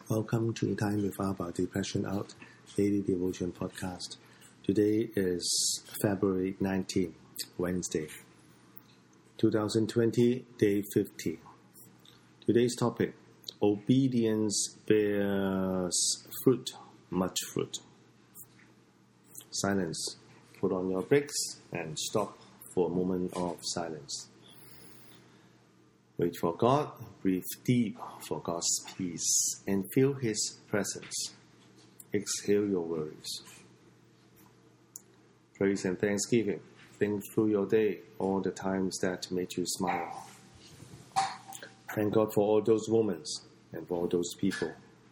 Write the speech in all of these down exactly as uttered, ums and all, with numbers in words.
Welcome to Time with Abba, Depression Out Daily Devotion Podcast. Today is February nineteenth, Wednesday, twenty twenty, Day fifty. Today's topic, Obedience bears fruit, much fruit. Silence. Put on your brakes and stop for a moment of silence. Wait for God, breathe deep for God's peace, and feel His presence. Exhale your worries. Praise and thanksgiving. Think through your day, all the times that made you smile. Thank God for all those moments and for all those people.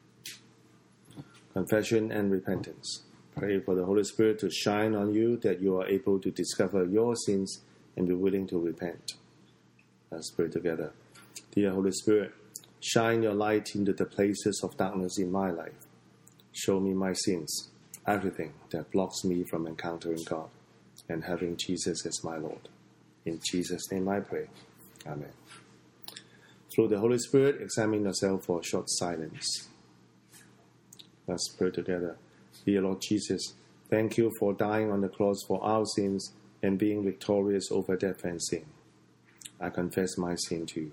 Confession and repentance. Pray for the Holy Spirit to shine on you, that you are able to discover your sins and be willing to repent. Let's pray together. Dear Holy Spirit, shine your light into the places of darkness in my life. Show me my sins, everything that blocks me from encountering God and having Jesus as my Lord. In Jesus' name I pray. Amen. Through the Holy Spirit, examine yourself for a short silence. Let's pray together. Dear Lord Jesus, thank you for dying on the cross for our sins and being victorious over death and sin. I confess my sin to you.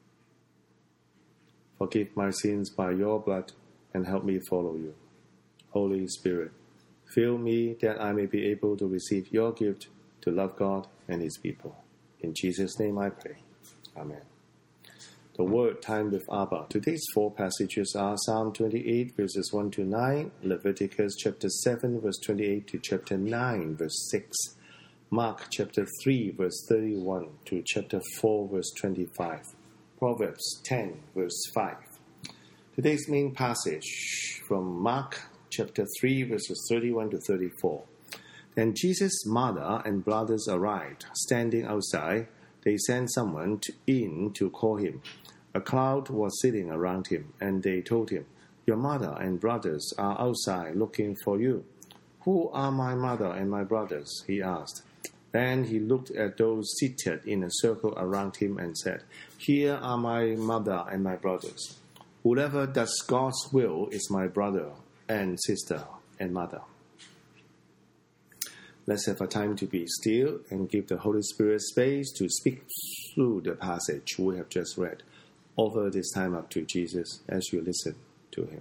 Forgive my sins by your blood and help me follow you. Holy Spirit, fill me that I may be able to receive your gift to love God and His people. In Jesus' name I pray. Amen. The Word Time with Abba. Today's four passages are Psalm twenty-eight, verses one to nine, Leviticus chapter seven, verse twenty-eight to chapter nine, verse six, Mark chapter three, verse thirty-one to chapter four, verse twenty-five, Proverbs ten, verse five. Today's main passage from Mark chapter three, verses thirty-one to thirty-four. Then Jesus' mother and brothers arrived. Standing outside, they sent someone to, in to call him. A crowd was sitting around him, and they told him, "Your mother and brothers are outside looking for you." "Who are my mother and my brothers?" he asked. Then he looked at those seated in a circle around him and said, "Here are my mother and my brothers. Whoever does God's will is my brother and sister and mother." Let's have a time to be still and give the Holy Spirit space to speak through the passage we have just read. Offer this time up to Jesus as you listen to Him.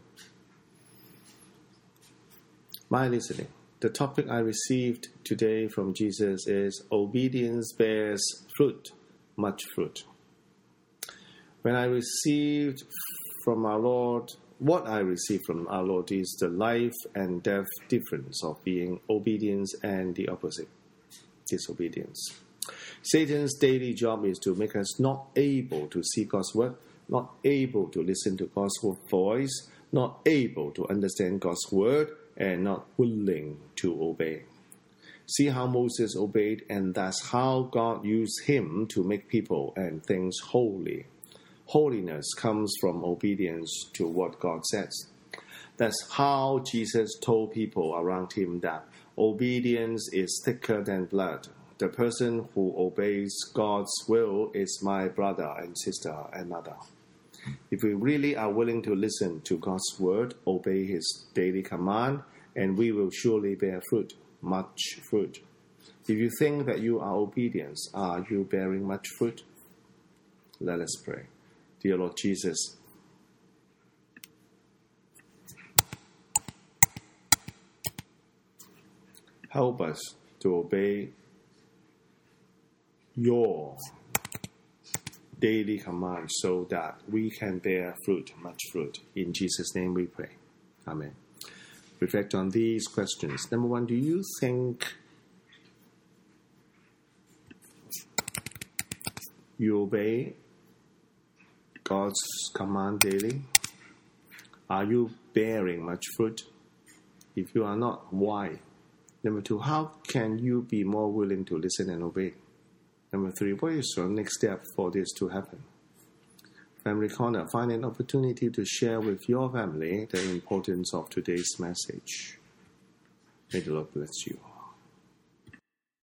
My listening. The topic I received today from Jesus is obedience bears fruit, much fruit. When I received from our Lord, what I received from our Lord is the life and death difference of being obedience and the opposite, disobedience. Satan's daily job is to make us not able to see God's word, not able to listen to God's voice, not able to understand God's word, and not willing to obey. See how Moses obeyed, and that's how God used him to make people and things holy. Holiness comes from obedience to what God says. That's how Jesus told people around him that obedience is thicker than blood. The person who obeys God's will is my brother and sister and mother. If we really are willing to listen to God's word, obey His daily command, and we will surely bear fruit, much fruit. If you think that you are obedient, are you bearing much fruit? Let us pray. Dear Lord Jesus, help us to obey your daily command so that we can bear fruit, much fruit. In Jesus' name we pray. Amen. Reflect on these questions. Number one, do you think you obey God's command daily? Are you bearing much fruit? If you are not, why? Number two, how can you be more willing to listen and obey? Number three, what is your next step for this to happen? Family Corner, find an opportunity to share with your family the importance of today's message. May the Lord bless you.